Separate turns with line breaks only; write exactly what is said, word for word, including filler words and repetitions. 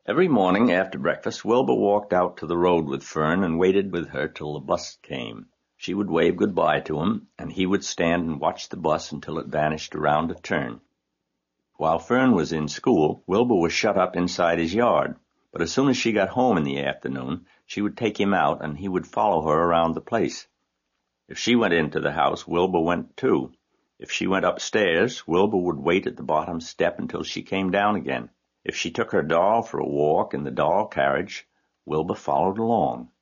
Every morning after breakfast, Wilbur walked out to the road with Fern and waited with her till the bus came. She would wave goodbye to him, and he would stand and watch the bus until it vanished around a turn. While Fern was in school, Wilbur was shut up inside his yard, but as soon as she got home in the afternoon, she would take him out and he would follow her around the place. If she went into the house, Wilbur went too. If she went upstairs, Wilbur would wait at the bottom step until she came down again. If she took her doll for a walk in the doll carriage, Wilbur followed along.